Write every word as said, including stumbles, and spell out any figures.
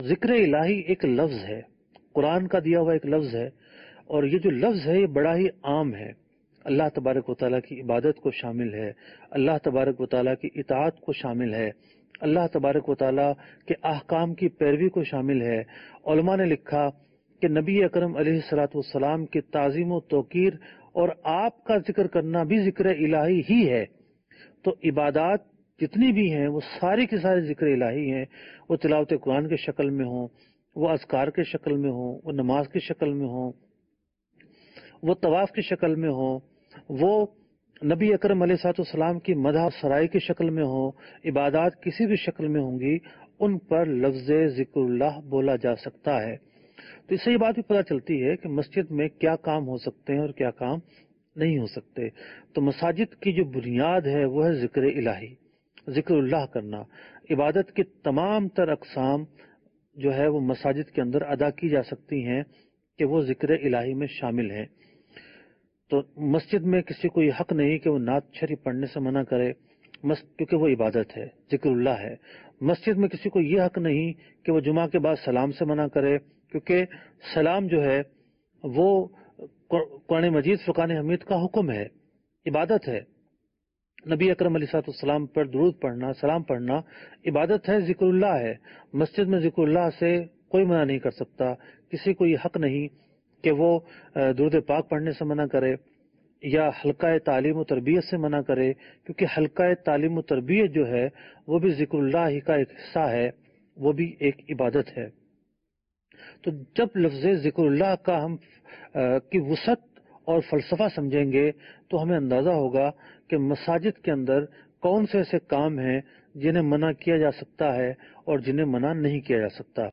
ذکر الہی ایک لفظ ہے، قرآن کا دیا ہوا ایک لفظ ہے، اور یہ جو لفظ ہے یہ بڑا ہی عام ہے۔ اللہ تبارک و تعالیٰ کی عبادت کو شامل ہے، اللہ تبارک و تعالیٰ کی اطاعت کو شامل ہے، اللہ تبارک و تعالیٰ کے احکام کی پیروی کو شامل ہے۔ علماء نے لکھا کہ نبی اکرم علیہ الصلوۃ والسلام کی تعظیم و توقیر اور آپ کا ذکر کرنا بھی ذکر الہی ہی ہے۔ تو عبادات جتنی بھی ہیں وہ ساری کی ساری ذکر الہی ہیں، وہ تلاوت قرآن کی شکل میں ہوں، وہ اذکار کی شکل میں ہوں، وہ نماز کی شکل میں ہوں، وہ طواف کی شکل میں ہوں، وہ نبی اکرم علیہ الصلوۃ والسلام کی مدح سرائی کی شکل میں ہوں، عبادات کسی بھی شکل میں ہوں گی، ان پر لفظ ذکر اللہ بولا جا سکتا ہے۔ تو اس سے یہ بات بھی پتہ چلتی ہے کہ مسجد میں کیا کام ہو سکتے ہیں اور کیا کام نہیں ہو سکتے۔ تو مساجد کی جو بنیاد ہے وہ ہے ذکر الہی، ذکر اللہ کرنا۔ عبادت کی تمام تر اقسام جو ہے وہ مساجد کے اندر ادا کی جا سکتی ہیں کہ وہ ذکر الہی میں شامل ہیں۔ تو مسجد میں کسی کو یہ حق نہیں کہ وہ نعت شریف پڑھنے سے منع کرے، کیونکہ وہ عبادت ہے، ذکر اللہ ہے۔ مسجد میں کسی کو یہ حق نہیں کہ وہ جمعہ کے بعد سلام سے منع کرے، کیونکہ سلام جو ہے وہ قرآن مجید فرقان حمید کا حکم ہے، عبادت ہے۔ نبی اکرم علیہ الصلوۃ والسلام پر درود پڑھنا، سلام پڑھنا عبادت ہے، ذکر اللہ ہے۔ مسجد میں ذکر اللہ سے کوئی منع نہیں کر سکتا، کسی کو یہ حق نہیں کہ وہ درود پاک پڑھنے سے منع کرے یا حلقہ تعلیم و تربیت سے منع کرے، کیونکہ حلقہ تعلیم و تربیت جو ہے وہ بھی ذکر اللہ ہی کا ایک حصہ ہے، وہ بھی ایک عبادت ہے۔ تو جب لفظ ذکر اللہ کا ہم کی وسعت اور فلسفہ سمجھیں گے تو ہمیں اندازہ ہوگا کہ مساجد کے اندر کون سے ایسے کام ہیں جنہیں منع کیا جا سکتا ہے اور جنہیں منع نہیں کیا جا سکتا۔